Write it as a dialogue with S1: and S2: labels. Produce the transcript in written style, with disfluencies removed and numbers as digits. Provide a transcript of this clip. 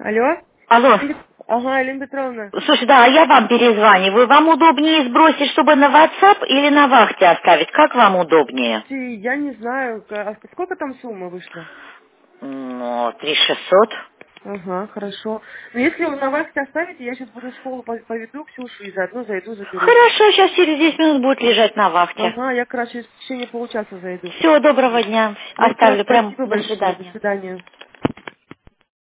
S1: Алло?
S2: Алло.
S1: Ага, Елена Петровна.
S2: Слушай, да, а я вам перезваниваю. Вам удобнее сбросить, чтобы на WhatsApp или на вахте оставить? Как вам удобнее?
S1: Я не знаю, сколько там сумма вышла?
S2: Ну, 3600.
S1: Ага, хорошо. Но если вы на вахте оставите, я сейчас буду в школу поведу Ксюшу и заодно зайду, заберу.
S2: Хорошо, сейчас через 10 минут будет лежать на вахте.
S1: Ага, я, короче, в течение получаса зайду.
S2: Всего доброго дня.
S1: Ну, все,
S2: Оставлю. Прям
S1: спасибо
S2: до
S1: большое. До
S2: свидания.
S1: свидания.